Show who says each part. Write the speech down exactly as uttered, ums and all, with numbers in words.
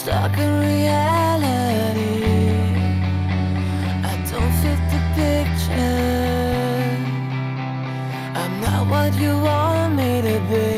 Speaker 1: stuck in reality. I don't fit the picture. I'm not what you want me to be.